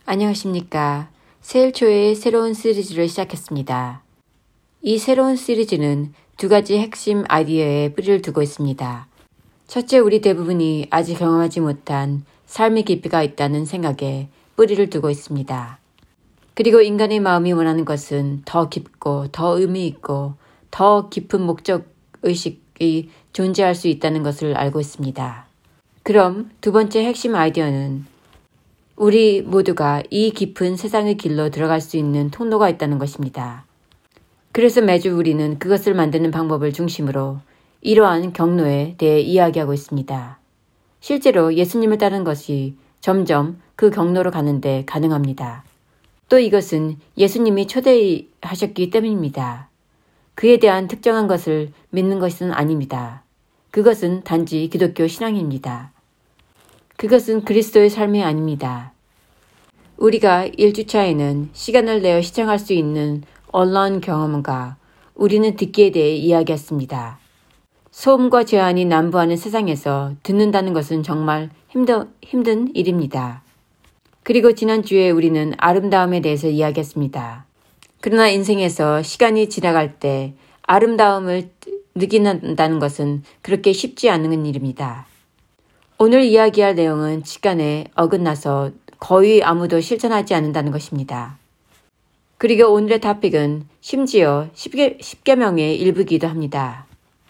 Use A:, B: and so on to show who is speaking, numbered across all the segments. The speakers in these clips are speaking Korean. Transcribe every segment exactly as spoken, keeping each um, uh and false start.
A: 안녕하십니까. 새해 초에 새로운 시리즈를 시작했습니다. 이 새로운 시리즈는 두 가지 핵심 아이디어에 뿌리를 두고 있습니다. 첫째, 우리 대부분이 아직 경험하지 못한 삶의 깊이가 있다는 생각에 뿌리를 두고 있습니다. 그리고 인간의 마음이 원하는 것은 더 깊고 더 의미 있고 더 깊은 목적의식이 존재할 수 있다는 것을 알고 있습니다. 그럼 두 번째 핵심 아이디어는 우리 모두가 이 깊은 세상의 길로 들어갈 수 있는 통로가 있다는 것입니다. 그래서 매주 우리는 그것을 만드는 방법을 중심으로 이러한 경로에 대해 이야기하고 있습니다. 실제로 예수님을 따르는 것이 점점 그 경로로 가는데 가능합니다. 또 이것은 예수님이 초대하셨기 때문입니다. 그에 대한 특정한 것을 믿는 것은 아닙니다. 그것은 단지 기독교 신앙입니다. 그것은 그리스도의 삶이 아닙니다. 우리가 일 주차에는 시간을 내어 시청할 수 있는 언론 경험과 우리는 듣기에 대해 이야기했습니다. 소음과 제한이 난무하는 세상에서 듣는다는 것은 정말 힘든, 힘든 일입니다. 그리고 지난주에 우리는 아름다움에 대해서 이야기했습니다. 그러나 인생에서 시간이 지나갈 때 아름다움을 느낀다는 것은 그렇게 쉽지 않은 일입니다. 오늘 이야기할 내용은 직간에 어긋나서 거의 아무도 실천하지 않는다는 것입니다. 그리고 오늘의 토픽은 심지어 십계명의 일부이기도 합니다.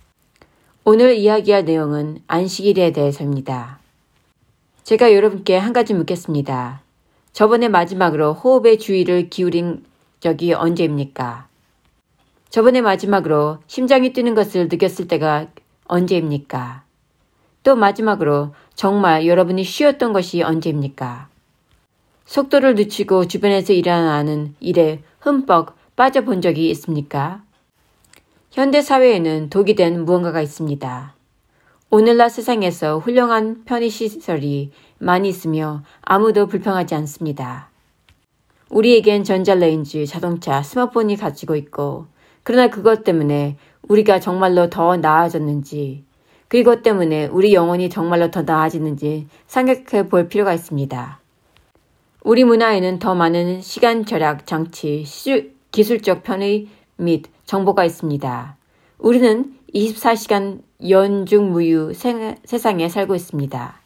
A: 오늘 이야기할 내용은 안식일에 대해서입니다. 제가 여러분께 한 가지 묻겠습니다. 저번에 마지막으로 호흡에 주의를 기울인 적이 언제입니까? 저번에 마지막으로 심장이 뛰는 것을 느꼈을 때가 언제입니까? 또 마지막으로 정말 여러분이 쉬었던 것이 언제입니까? 속도를 늦추고 주변에서 일어나는 일에 흠뻑 빠져본 적이 있습니까? 현대 사회에는 독이 된 무언가가 있습니다. 오늘날 세상에서 훌륭한 편의시설이 많이 있으며 아무도 불평하지 않습니다. 우리에겐 전자레인지, 자동차, 스마트폰이 가지고 있고 그러나 그것 때문에 우리가 정말로 더 나아졌는지 그것 때문에 우리 영혼이 정말로 더 나아지는지 생각해 볼 필요가 있습니다. 우리 문화에는 더 많은 시간 절약 장치, 시주, 기술적 편의 및 정보가 있습니다. 우리는 이십사 시간 연중무휴 생, 세상에 살고 있습니다.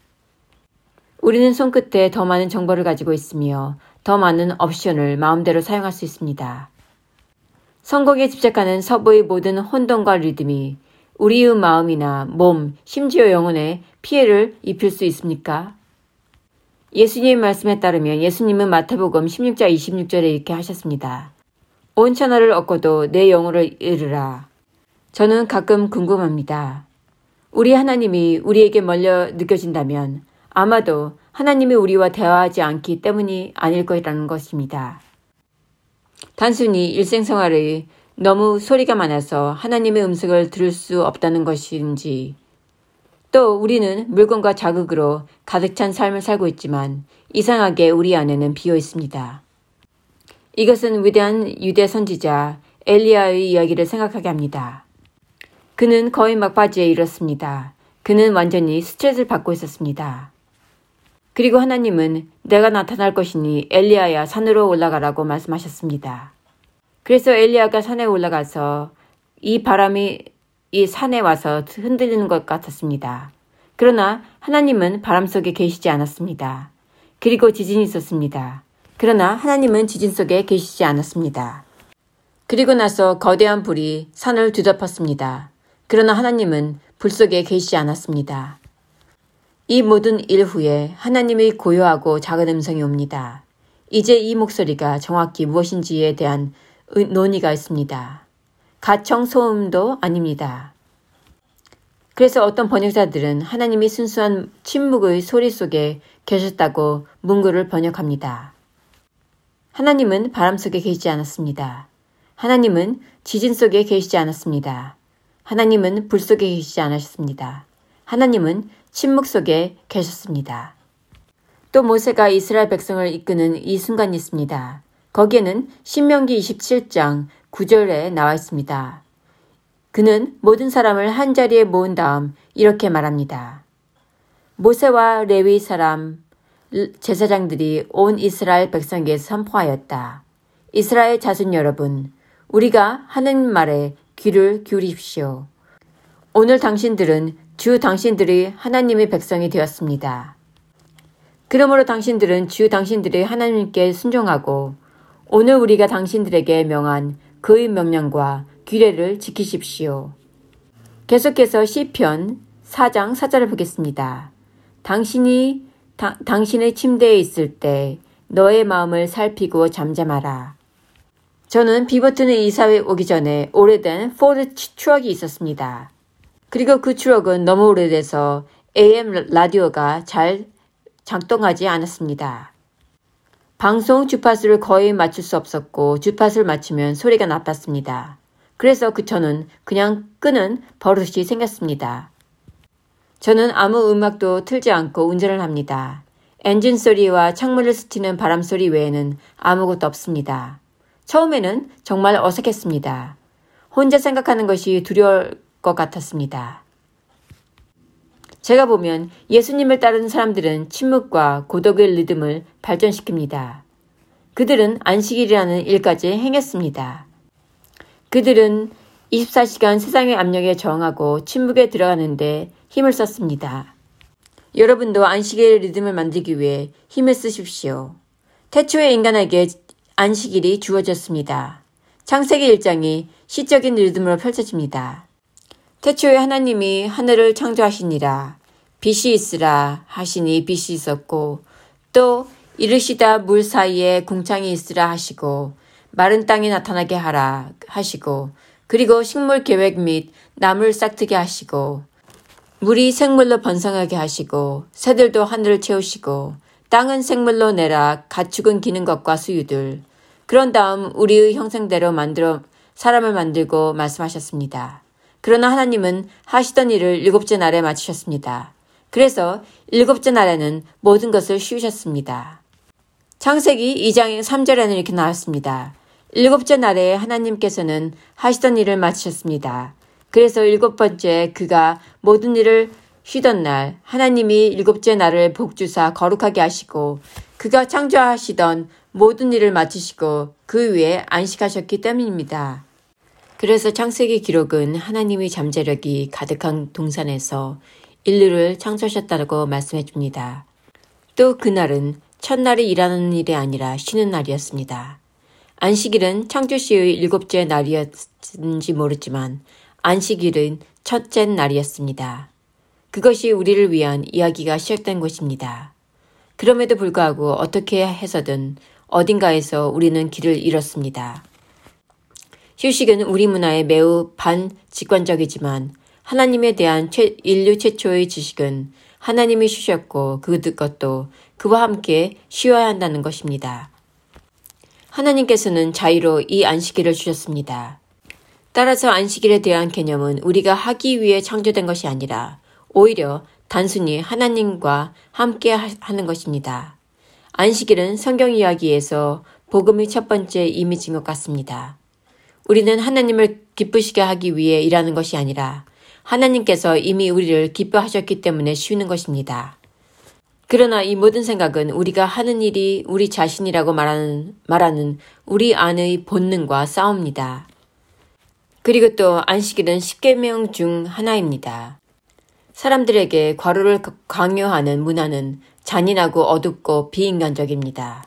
A: 우리는 손끝에 더 많은 정보를 가지고 있으며 더 많은 옵션을 마음대로 사용할 수 있습니다. 성공에 집착하는 서부의 모든 혼돈과 리듬이 우리의 마음이나 몸, 심지어 영혼에 피해를 입힐 수 있습니까? 예수님의 말씀에 따르면 예수님은 마태복음 십육 장 이십육 절에 이렇게 하셨습니다. 온 천하를 얻고도 내 영혼을 잃으라. 저는 가끔 궁금합니다. 우리 하나님이 우리에게 멀려 느껴진다면 아마도 하나님이 우리와 대화하지 않기 때문이 아닐 거라는 것입니다. 단순히 일생생활의 너무 소리가 많아서 하나님의 음성을 들을 수 없다는 것인지 또 우리는 물건과 자극으로 가득 찬 삶을 살고 있지만 이상하게 우리 안에는 비어 있습니다. 이것은 위대한 유대 선지자 엘리야의 이야기를 생각하게 합니다. 그는 거의 막바지에 이르렀습니다. 그는 완전히 스트레스를 받고 있었습니다. 그리고 하나님은 내가 나타날 것이니 엘리야야 산으로 올라가라고 말씀하셨습니다. 그래서 엘리야가 산에 올라가서 이 바람이 이 산에 와서 흔들리는 것 같았습니다. 그러나 하나님은 바람 속에 계시지 않았습니다. 그리고 지진이 있었습니다. 그러나 하나님은 지진 속에 계시지 않았습니다. 그리고 나서 거대한 불이 산을 뒤덮었습니다. 그러나 하나님은 불 속에 계시지 않았습니다. 이 모든 일 후에 하나님의 고요하고 작은 음성이 옵니다. 이제 이 목소리가 정확히 무엇인지에 대한 논의가 있습니다. 가청 소음도 아닙니다. 그래서 어떤 번역자들은 하나님이 순수한 침묵의 소리 속에 계셨다고 문구를 번역합니다. 하나님은 바람 속에 계시지 않았습니다. 하나님은 지진 속에 계시지 않았습니다. 하나님은 불 속에 계시지 않으셨습니다. 하나님은 침묵 속에 계셨습니다. 또 모세가 이스라엘 백성을 이끄는 이 순간이 있습니다. 거기에는 신명기 이십칠 장 구 절에 나와 있습니다. 그는 모든 사람을 한자리에 모은 다음 이렇게 말합니다. 모세와 레위 사람 제사장들이 온 이스라엘 백성에게 선포하였다. 이스라엘 자손 여러분, 우리가 하는 말에 귀를 기울이십시오. 오늘 당신들은 주 당신들이 하나님의 백성이 되었습니다. 그러므로 당신들은 주 당신들이 하나님께 순종하고 오늘 우리가 당신들에게 명한 그의 명령과 규례를 지키십시오. 계속해서 시편 사 장 사 절을 보겠습니다. 당신이 다, 당신의 침대에 있을 때 너의 마음을 살피고 잠잠하라. 저는 비버튼에 이사에 오기 전에 오래된 포드 트럭이 있었습니다. 그리고 그 트럭은 너무 오래돼서 에이엠 라디오가 잘 작동하지 않았습니다. 방송 주파수를 거의 맞출 수 없었고 주파수를 맞추면 소리가 나빴습니다. 그래서 그 저는 그냥 끄는 버릇이 생겼습니다. 저는 아무 음악도 틀지 않고 운전을 합니다. 엔진 소리와 창문을 스치는 바람 소리 외에는 아무것도 없습니다. 처음에는 정말 어색했습니다. 혼자 생각하는 것이 두려울 것 같았습니다. 제가 보면 예수님을 따르는 사람들은 침묵과 고독의 리듬을 발전시킵니다. 그들은 안식일이라는 일까지 행했습니다. 그들은 이십사 시간 세상의 압력에 저항하고 침묵에 들어가는데 힘을 썼습니다. 여러분도 안식일의 리듬을 만들기 위해 힘을 쓰십시오. 태초에 인간에게 안식일이 주어졌습니다. 창세기 일 장이 시적인 리듬으로 펼쳐집니다. 태초에 하나님이 하늘을 창조하시니라. 빛이 있으라 하시니 빛이 있었고 또 이르시다 물 사이에 궁창이 있으라 하시고 마른 땅이 나타나게 하라 하시고 그리고 식물 계획 및 나물 싹트게 하시고 물이 생물로 번성하게 하시고 새들도 하늘을 채우시고 땅은 생물로 내라 가축은 기는 것과 수유들. 그런 다음 우리의 형상대로 만들어 사람을 만들고 말씀하셨습니다. 그러나 하나님은 하시던 일을 일곱째 날에 마치셨습니다. 그래서 일곱째 날에는 모든 것을 쉬우셨습니다. 창세기 이 장 삼 절에는 이렇게 나왔습니다. 일곱째 날에 하나님께서는 하시던 일을 마치셨습니다. 그래서 일곱 번째 그가 모든 일을 쉬던 날 하나님이 일곱째 날을 복주사 거룩하게 하시고 그가 창조하시던 모든 일을 마치시고 그 위에 안식하셨기 때문입니다. 그래서 창세기 기록은 하나님의 잠재력이 가득한 동산에서 인류를 창조하셨다고 말씀해 줍니다. 또 그날은 첫날이 일하는 일이 아니라 쉬는 날이었습니다. 안식일은 창조시의 일곱째 날이었는지 모르지만 안식일은 첫째 날이었습니다. 그것이 우리를 위한 이야기가 시작된 것입니다. 그럼에도 불구하고 어떻게 해서든 어딘가에서 우리는 길을 잃었습니다. 휴식은 우리 문화에 매우 반직관적이지만 하나님에 대한 최, 인류 최초의 지식은 하나님이 쉬셨고 그것도 그와 함께 쉬어야 한다는 것입니다. 하나님께서는 자유로 이 안식일을 주셨습니다. 따라서 안식일에 대한 개념은 우리가 하기 위해 창조된 것이 아니라 오히려 단순히 하나님과 함께 하는 것입니다. 안식일은 성경 이야기에서 복음의 첫 번째 이미지인 것 같습니다. 우리는 하나님을 기쁘시게 하기 위해 일하는 것이 아니라 하나님께서 이미 우리를 기뻐하셨기 때문에 쉬는 것입니다. 그러나 이 모든 생각은 우리가 하는 일이 우리 자신이라고 말하는, 말하는 우리 안의 본능과 싸웁니다. 그리고 또 안식일은 십계명 중 하나입니다. 사람들에게 과로를 강요하는 문화는 잔인하고 어둡고 비인간적입니다.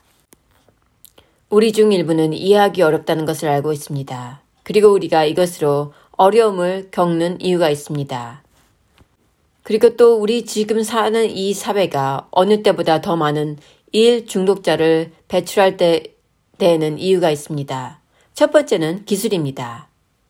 A: 우리 중 일부는 이해하기 어렵다는 것을 알고 있습니다. 그리고 우리가 이것으로 어려움을 겪는 이유가 있습니다. 그리고 또 우리 지금 사는 이 사회가 어느 때보다 더 많은 일 중독자를 배출할 때, 때에는 이유가 있습니다. 첫 번째는 기술입니다.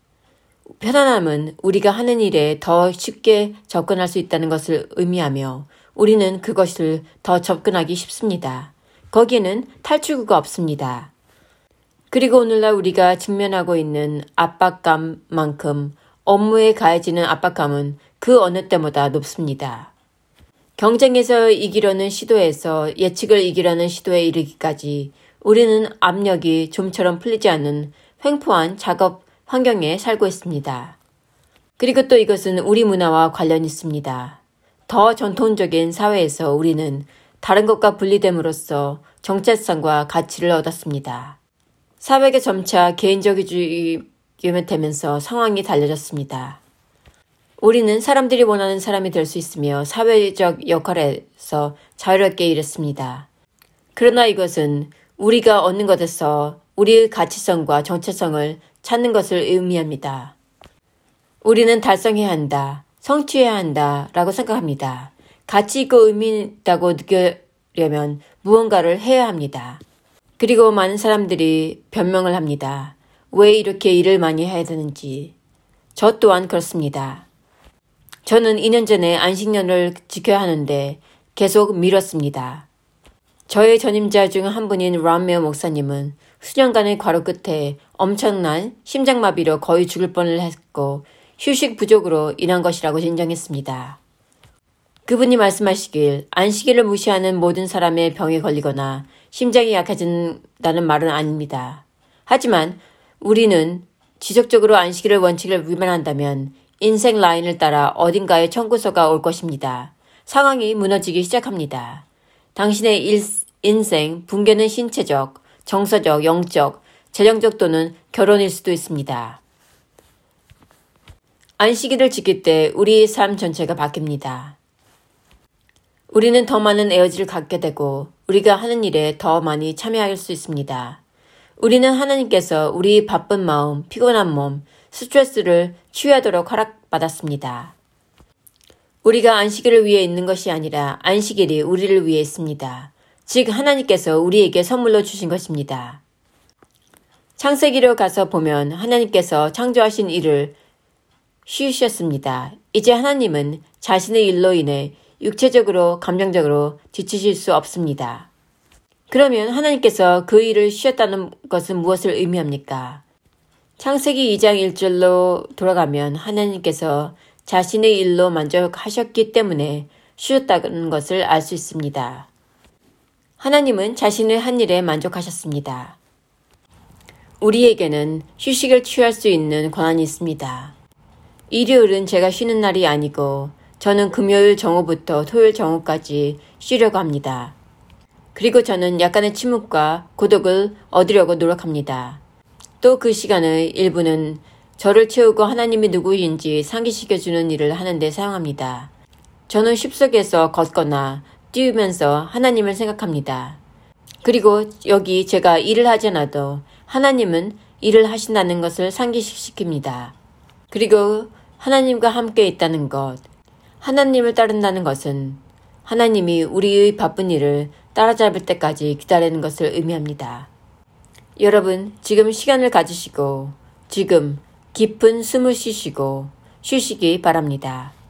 A: 편안함은 우리가 하는 일에 더 쉽게 접근할 수 있다는 것을 의미하며 우리는 그것을 더 접근하기 쉽습니다. 거기에는 탈출구가 없습니다. 그리고 오늘날 우리가 직면하고 있는 압박감만큼 업무에 가해지는 압박감은 그 어느 때보다 높습니다. 경쟁에서 이기려는 시도에서 예측을 이기려는 시도에 이르기까지 우리는 압력이 좀처럼 풀리지 않는 횡포한 작업 환경에 살고 있습니다. 그리고 또 이것은 우리 문화와 관련이 있습니다. 더 전통적인 사회에서 우리는 다른 것과 분리됨으로써 정체성과 가치를 얻었습니다. 사회가 점차 개인적이주의가 되면서 상황이 달라졌습니다. 우리는 사람들이 원하는 사람이 될 수 있으며 사회적 역할에서 자유롭게 일했습니다. 그러나 이것은 우리가 얻는 것에서 우리의 가치성과 정체성을 찾는 것을 의미합니다. 우리는 달성해야 한다, 성취해야 한다 라고 생각합니다. 가치 있고 의미 있다고 느끼려면 무언가를 해야 합니다. 그리고 많은 사람들이 변명을 합니다. 왜 이렇게 일을 많이 해야 되는지. 저 또한 그렇습니다. 저는 이 년 전에 안식년을 지켜야 하는데 계속 미뤘습니다. 저의 전임자 중 한 분인 람메어 목사님은 수년간의 과로 끝에 엄청난 심장마비로 거의 죽을 뻔을 했고 휴식 부족으로 인한 것이라고 인정했습니다. 그분이 말씀하시길 안식일을 무시하는 모든 사람의 병에 걸리거나 심장이 약해진다는 말은 아닙니다. 하지만 우리는 지속적으로 안식일의 원칙을 위반한다면 인생 라인을 따라 어딘가에 청구서가 올 것입니다. 상황이 무너지기 시작합니다. 당신의 일, 인생, 붕괴는 신체적, 정서적, 영적, 재정적 또는 결혼일 수도 있습니다. 안식일을 지킬 때 우리의 삶 전체가 바뀝니다. 우리는 더 많은 에너지를 갖게 되고 우리가 하는 일에 더 많이 참여할 수 있습니다. 우리는 하나님께서 우리 바쁜 마음, 피곤한 몸, 스트레스를 치유하도록 허락받았습니다. 우리가 안식일을 위해 있는 것이 아니라 안식일이 우리를 위해 있습니다. 즉 하나님께서 우리에게 선물로 주신 것입니다. 창세기로 가서 보면 하나님께서 창조하신 일을 쉬우셨습니다. 이제 하나님은 자신의 일로 인해 육체적으로, 감정적으로 지치실 수 없습니다. 그러면 하나님께서 그 일을 쉬었다는 것은 무엇을 의미합니까? 창세기 이 장 일 절로 돌아가면 하나님께서 자신의 일로 만족하셨기 때문에 쉬었다는 것을 알 수 있습니다. 하나님은 자신의 한 일에 만족하셨습니다. 우리에게는 휴식을 취할 수 있는 권한이 있습니다. 일요일은 제가 쉬는 날이 아니고 저는 금요일 정오부터 토요일 정오까지 쉬려고 합니다. 그리고 저는 약간의 침묵과 고독을 얻으려고 노력합니다. 또 그 시간의 일부는 저를 채우고 하나님이 누구인지 상기시켜주는 일을 하는데 사용합니다. 저는 숲속에서 걷거나 뛰면서 하나님을 생각합니다. 그리고 여기 제가 일을 하지 않아도 하나님은 일을 하신다는 것을 상기시킵니다. 그리고 하나님과 함께 있다는 것, 하나님을 따른다는 것은 하나님이 우리의 바쁜 일을 따라잡을 때까지 기다리는 것을 의미합니다. 여러분, 지금 시간을 가지시고 지금 깊은 숨을 쉬시고 쉬시기 바랍니다.